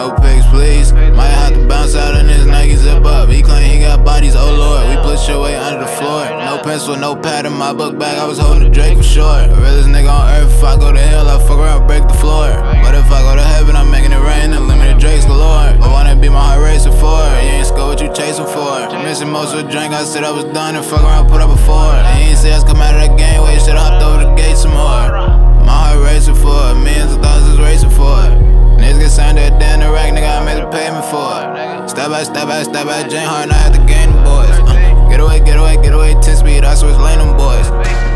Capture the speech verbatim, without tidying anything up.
No pics, please. Might have to bounce out in his Nike zip up. He claim he got bodies, oh lord. We put your weight under the floor. No pencil, no pad in my book bag. I was holding a Drake for sure. The realest nigga on earth. If I go to hell, I fuck around, break the floor. But if I go to heaven, I'm making it rain. Unlimited Drakes galore. I wanna be my heart racing for. You ain't score what you chasing for. Missing most of the drink. I said I was done and fuck around, put up a four. And he ain't say us come out of that game. Wait, shit, I hopped over the gate some more. My heart racing for. Millions of thousands racing for. Niggas get signed to a damn rack, nigga, I made the payment for it. Step by step by step by Jane Hart, and I had to gain them boys. Uh, get away, get away, get away, ten speed, I switch lane them boys.